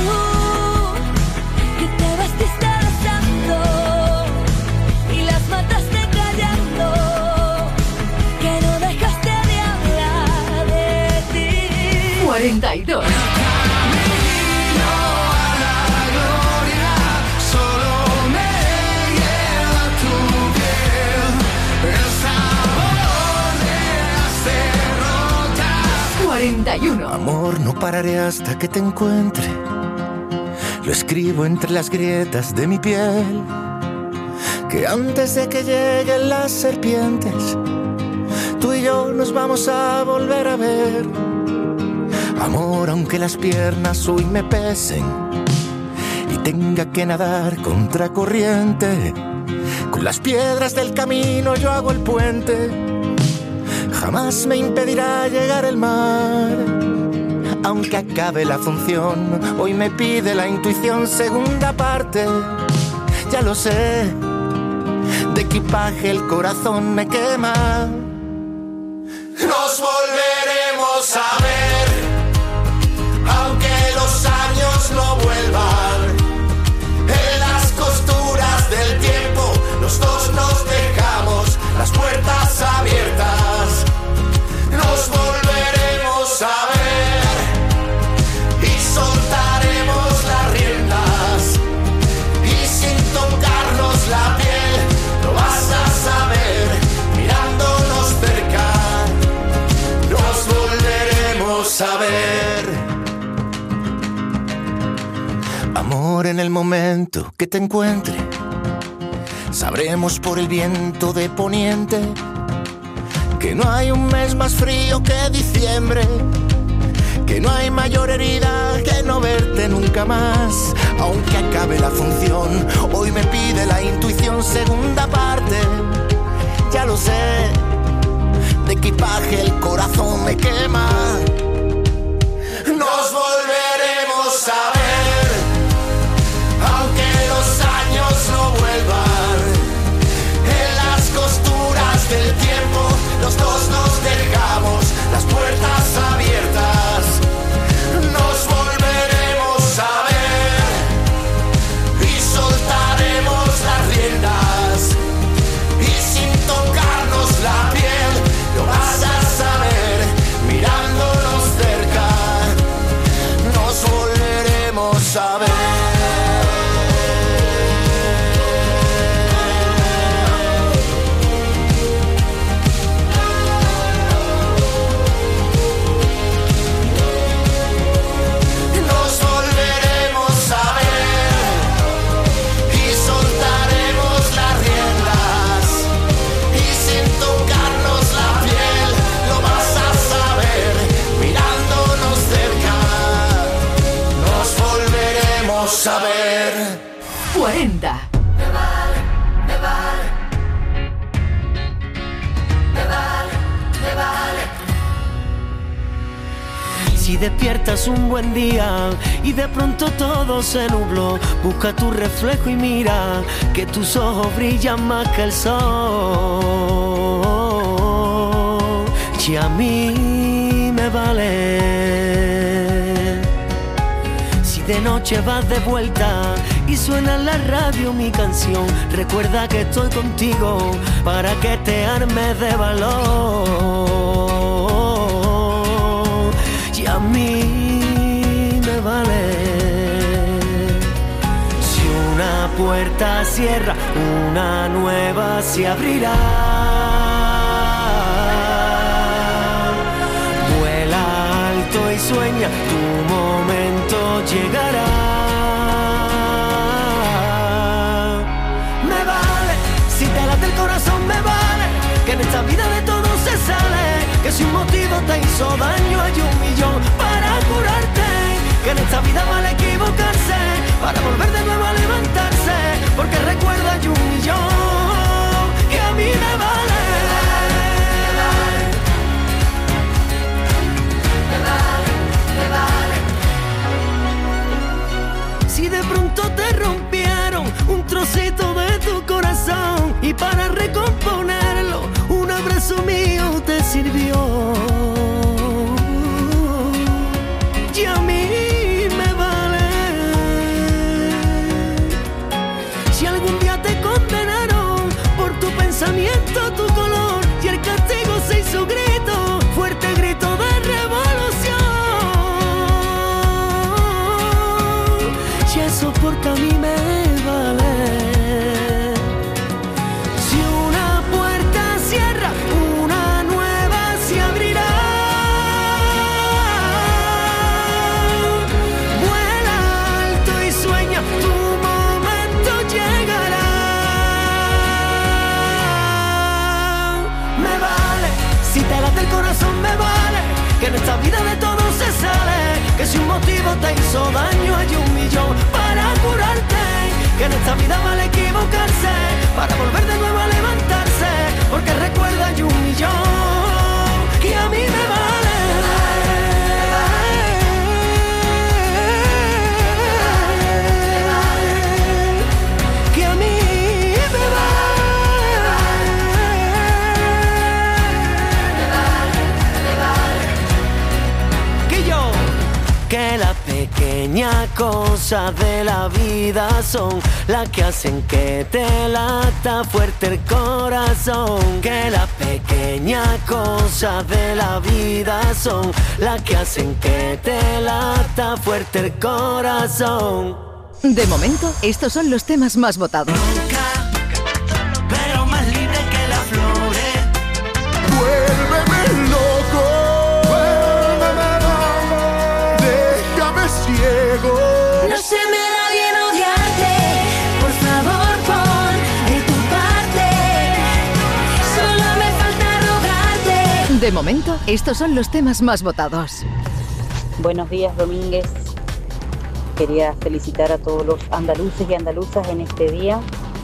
Que te vestiste de santo y las mataste callando, que no dejaste de hablar de ti. cuarenta y dos. cuarenta y uno. Amor, no pararé hasta que te encuentre. Lo escribo entre las grietas de mi piel. Que antes de que lleguen las serpientes, tú y yo nos vamos a volver a ver. Amor, aunque las piernas hoy me pesen y tenga que nadar contra corriente, con las piedras del camino yo hago el puente. Jamás me impedirá llegar el mar. Aunque acabe la función, hoy me pide la intuición segunda parte. Ya lo sé, de equipaje el corazón me quema. Nos volveremos a ver, aunque los años no vuelvan. En las costuras del tiempo los dos nos dejamos las puertas abiertas. Nos volveremos a ver y soltaremos las riendas. Y sin tocarnos la piel lo vas a saber mirándonos cerca. Nos volveremos a ver. Amor, en el momento que te encuentre, sabremos por el viento de poniente que no hay un mes más frío que diciembre, que no hay mayor herida que no verte nunca más. Aunque acabe la función, hoy me pide la intuición segunda parte. Ya lo sé, de equipaje el corazón me quema. Nos volveremos a ver, aunque los años no vuelvan. En las costuras del tiempo los dos nos dejamos las puertas abiertas. Nos volveremos a ver y soltaremos las riendas. Y sin tocarnos la piel lo vas a saber mirándonos cerca. Nos volveremos a ver. Saber cuarenta. Me vale, me vale. Me vale, me vale. Si despiertas un buen día y de pronto todo se nubló, busca tu reflejo y mira que tus ojos brillan más que el sol. Y a mí me vale. De noche vas de vuelta y suena en la radio mi canción. Recuerda que estoy contigo para que te armes de valor. Y a mí me vale. Si una puerta cierra, una nueva se abrirá. Vuela alto y sueña, tu momento llegará. Me vale, si te late el corazón me vale, que en esta vida de todo se sale, que si un motivo te hizo daño hay un millón para curarte, que en esta vida vale equivocarse para volver de nuevo a levantarse, porque recuerda hay un millón que a mí me vale. Si de pronto te rompieron un trocito de tu corazón y para recomponerlo un abrazo mío te sirvió. Y a mí me vale. Si algún día te condenaron por tu pensamiento, tu color y el castigo se hizo grito, fuerte grito de revolución. Y eso porque a mí me vale. Si una puerta cierra, una nueva se abrirá. Vuela alto y sueña, tu momento llegará. Me vale, si te late el corazón me vale, que en esta vida de todo se sale, que si un motivo te hizo daño hay un millón para curarte, que en esta vida vale equivocarse para volver de nuevo a levantarse, porque recuerda hay un millón que a mí me vale. Que a mí me vale. cosas de la vida son las que hacen que te lata fuerte el corazón. Que las pequeñas cosas de la vida son las que hacen que te lata fuerte el corazón. De momento, estos son los temas más votados. Pero más libre que las flores. Vuélveme loco, vuélveme loco, déjame ciego. No se me da bien odiarte, por favor pon de tu parte, solo me falta rogarte. De momento, estos son los temas más votados. Buenos días, Domínguez. Quería felicitar a todos los andaluces y andaluzas en este día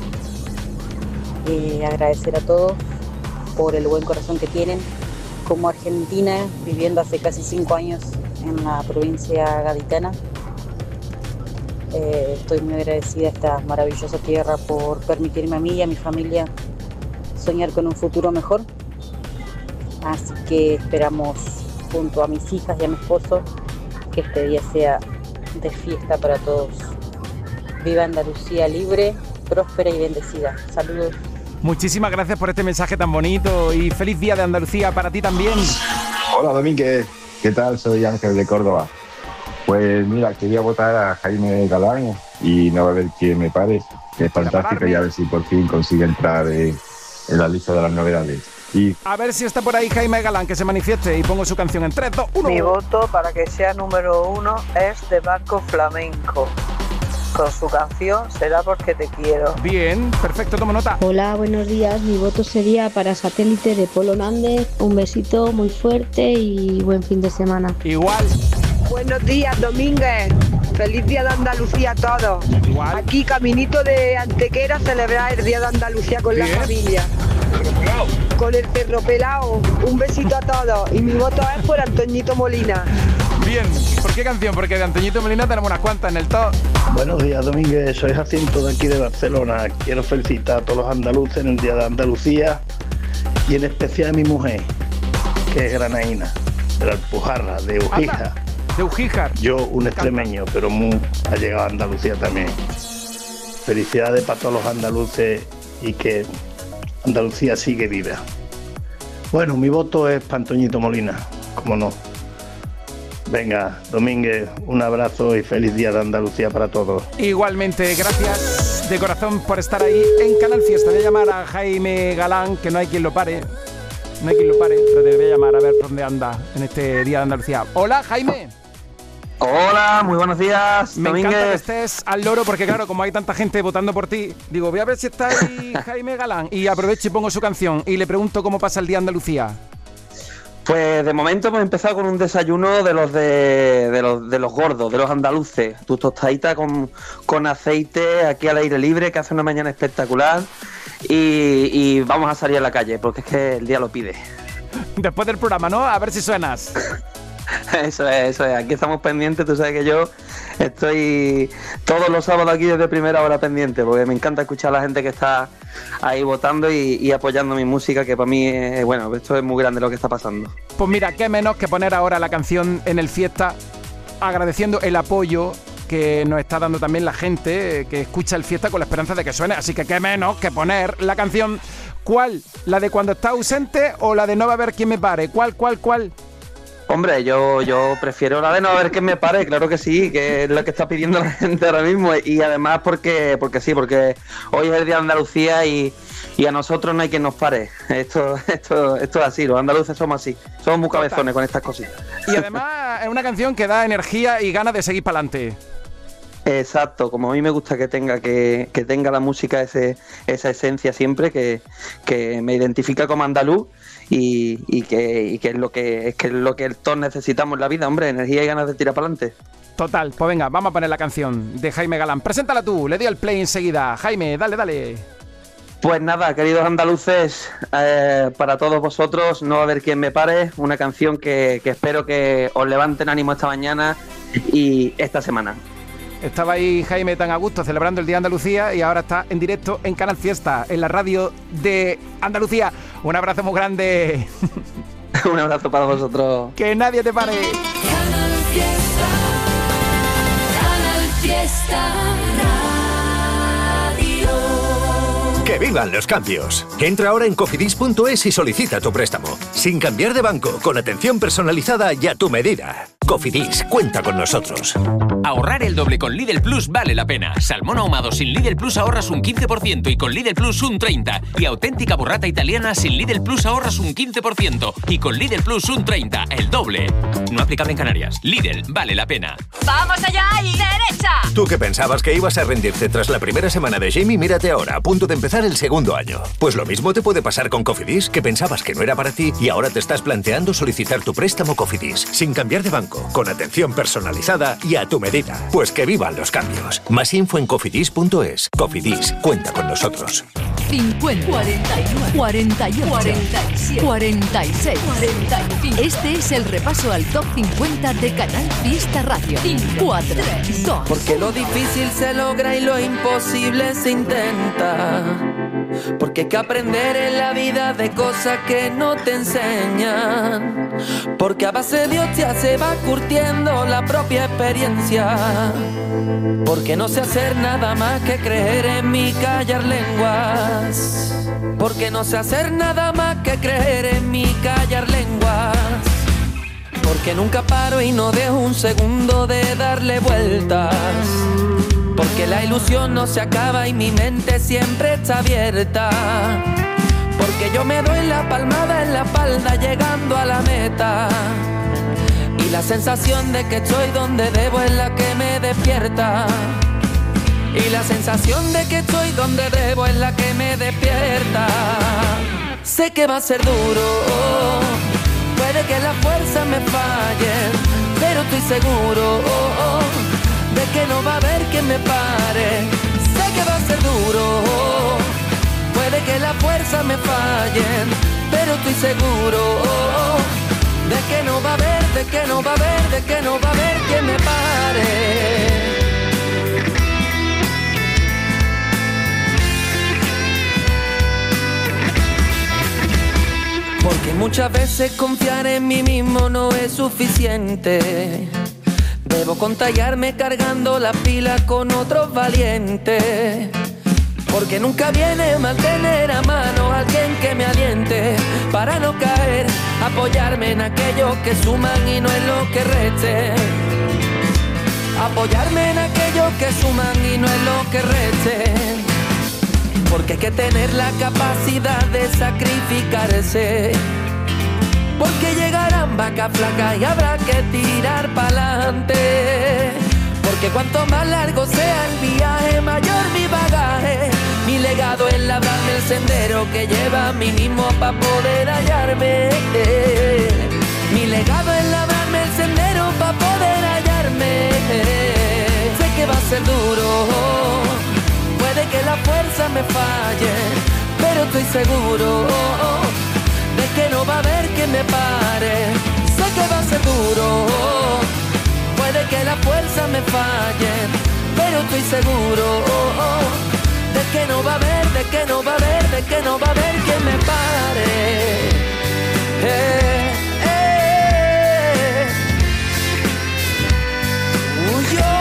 y agradecer a todos por el buen corazón que tienen. Como argentina, viviendo hace casi cinco años en la provincia gaditana, eh, estoy muy agradecida a esta maravillosa tierra por permitirme a mí y a mi familia soñar con un futuro mejor. Así que esperamos, junto a mis hijas y a mi esposo, que este día sea de fiesta para todos. Viva Andalucía libre, próspera y bendecida. Saludos. Muchísimas gracias por este mensaje tan bonito y feliz día de Andalucía para ti también. Hola Domínguez, ¿qué tal? Soy Ángel de Córdoba. Pues mira, quería votar a Jaime Galán y no va a haber quien me pare. Es fantástico y a ver si por fin consigue entrar en, en la lista de las novedades. Y a ver si está por ahí Jaime Galán, que se manifieste y pongo su canción en tres, dos, uno. Mi voto para que sea número uno es de Marco Flamenco. Con su canción Será porque te quiero. Bien, perfecto, tomo nota. Hola, buenos días. Mi voto sería para Satélite de Polo Nández. Un besito muy fuerte y buen fin de semana. Igual. Buenos días, Domínguez. Feliz día de Andalucía a todos. Igual. Aquí, caminito de Antequera, celebrar el día de Andalucía con Bien. la familia. Con el perro pelado. Un besito a todos. Y mi voto es por Antoñito Molina. Bien, ¿por qué canción? Porque de Antoñito Molina tenemos unas cuantas en el top. Buenos días, Domínguez. Soy Jacinto de aquí de Barcelona. Quiero felicitar a todos los andaluces en el Día de Andalucía y en especial a mi mujer, que es granaína, de la Alpujarra, de Ujija. De Ujíjar. Yo, un extremeño, pero muy ha llegado a Andalucía también. Felicidades para todos los andaluces y que Andalucía sigue viva. Bueno, mi voto es para Antoñito Molina, como no. Venga, Domínguez, un abrazo y feliz día de Andalucía para todos. Igualmente, gracias de corazón por estar ahí en Canal Fiesta. Voy a llamar a Jaime Galán, que no hay quien lo pare. No hay quien lo pare, pero te voy a llamar a ver dónde anda en este día de Andalucía. Hola, Jaime. Hola, muy buenos días, Me Domínguez. encanta que estés al loro porque claro, como hay tanta gente votando por ti, digo, voy a ver si está ahí Jaime Galán y aprovecho y pongo su canción y le pregunto cómo pasa el día de Andalucía. Pues de momento hemos empezado con un desayuno de los de, de los de los gordos, de los andaluces. Tu tostadita con, con aceite aquí al aire libre, que hace una mañana espectacular. Y, y vamos a salir a la calle, porque es que el día lo pide. Después del programa, ¿no? A ver si suenas. Eso es, eso es. Aquí estamos pendientes. Tú sabes que yo estoy todos los sábados aquí desde primera hora pendiente, porque me encanta escuchar a la gente que está ahí votando y, y apoyando mi música, que para mí, es, bueno, esto es muy grande lo que está pasando. Pues mira, qué menos que poner ahora la canción en el Fiesta, agradeciendo el apoyo que nos está dando también la gente que escucha el Fiesta con la esperanza de que suene. Así que qué menos que poner la canción. ¿Cuál? ¿La de cuando está ausente o la de no va a haber quien me pare? ¿Cuál, cuál, cuál? Hombre, yo, yo prefiero la de no haber quien me pare, claro que sí, que es lo que está pidiendo la gente ahora mismo. Y además porque porque sí, porque hoy es el Día de Andalucía y, y a nosotros no hay quien nos pare. Esto, esto, esto es así, los andaluces somos así, somos muy cabezones con estas cositas. Y además es una canción que da energía y ganas de seguir para adelante. Exacto, como a mí me gusta que tenga que, que tenga la música ese, esa esencia siempre, que, que me identifica como andaluz y, y, que, y que es lo que es que es lo que todos necesitamos en la vida, hombre, energía y ganas de tirar para adelante. Total, pues venga, vamos a poner la canción de Jaime Galán. Preséntala tú, le doy al play enseguida. Jaime, dale, dale. Pues nada, queridos andaluces, eh, para todos vosotros, no va a haber quien me pare, una canción que, que espero que os levanten ánimo esta mañana y esta semana. Estaba ahí Jaime tan a gusto celebrando el Día de Andalucía y ahora está en directo en Canal Fiesta, en la radio de Andalucía. Un abrazo muy grande. Un abrazo para vosotros. Que nadie te pare. Canal Fiesta, Canal Fiesta Radio. ¡Que vivan los cambios! Entra ahora en cofidis punto es y solicita tu préstamo. Sin cambiar de banco, con atención personalizada y a tu medida. Cofidis, cuenta con nosotros. Ahorrar el doble con Lidl Plus vale la pena. Salmón ahumado sin Lidl Plus ahorras un quince por ciento y con Lidl Plus un treinta por ciento. Y auténtica burrata italiana sin Lidl Plus ahorras un quince por ciento y con Lidl Plus un treinta por ciento, el doble. No aplicable en Canarias. Lidl, vale la pena. ¡Vamos allá y derecha! Tú que pensabas que ibas a rendirte tras la primera semana de Jamie, mírate ahora, a punto de empezar el segundo año. Pues lo mismo te puede pasar con Cofidis, que pensabas que no era para ti y ahora te estás planteando solicitar tu préstamo Cofidis, sin cambiar de banco, con atención personalizada y a tu medida. Pues que vivan los cambios. Más info en cofidis punto es. Cofidis, cuenta con nosotros. cincuenta, cuarenta y nueve, cuarenta y ocho, cuarenta y siete, cuarenta y seis, cuarenta y cinco. Este es el repaso al top cincuenta de Canal Fiesta Radio. cuatro, tres, dos. Porque lo difícil se logra y lo imposible se intenta. Porque hay que aprender en la vida de cosas que no te enseñan. Porque a base de hostia se va curtiendo la propia experiencia. Porque no sé hacer nada más que creer en mí, callar lenguas. Porque no sé hacer nada más que creer en mí, callar lenguas. Porque nunca paro y no dejo un segundo de darle vueltas. Porque la ilusión no se acaba y mi mente siempre está abierta. Porque yo me doy la palmada en la espalda llegando a la meta. Y la sensación de que estoy donde debo es la que me despierta. Y la sensación de que estoy donde debo es la que me despierta. Sé que va a ser duro, puede que la fuerza me falle, pero estoy seguro de que no va a haber quien me pare. Sé que va a ser duro, puede que la fuerza me falle, pero estoy seguro de que no va a haber, de que no va a haber, de que no va a haber quien me pare. Porque muchas veces confiar en mí mismo no es suficiente. Debo contagiarme cargando la pila con otros valientes. Porque nunca viene mal tener a mano a alguien que me aliente. Para no caer, apoyarme en aquellos que suman y no en los que resten. Apoyarme en aquellos que suman y no en los que resten. Porque hay que tener la capacidad de sacrificarse. Porque llegarán vacas flacas y habrá que tirar pa'lante. Porque cuanto más largo sea el viaje, mayor mi bagaje. Mi legado es labrarme el sendero que lleva a mí mismo pa' poder hallarme. Mi legado es labrarme el sendero pa' poder hallarme. Sé que va a ser duro, puede que la fuerza me falle, pero estoy seguro de que no va a haber quien me pare. Sé que va a ser duro, puede que la fuerza me falle, pero estoy seguro de que no va a haber, de que no va a haber, de que no va a haber quien me pare. Eh, eh. Uy,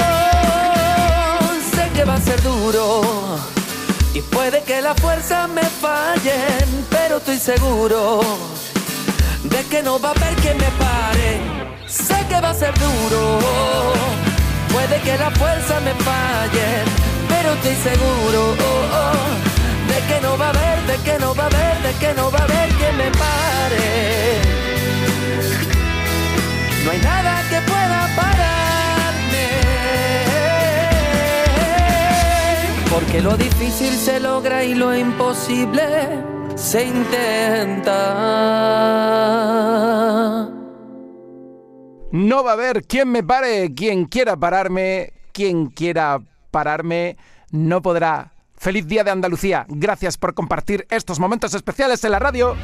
yo sé que va a ser duro y puede que la fuerza me fallen, pero estoy seguro de que no va a haber quien me pare. Sé que va a ser duro, puede que la fuerza me falle, pero estoy seguro de que no va a haber, de que no va a haber, de que no va a haber quien me pare. No hay nada que pueda pararme, porque lo difícil se logra y lo imposible se intenta. No va a haber quien me pare, quien quiera pararme, quien quiera pararme no podrá. Feliz Día de Andalucía. Gracias por compartir estos momentos especiales en la radio.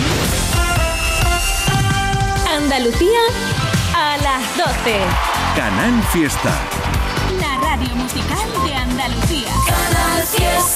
Andalucía a las doce. Canal Fiesta. La radio musical de Andalucía. Canal Fiesta.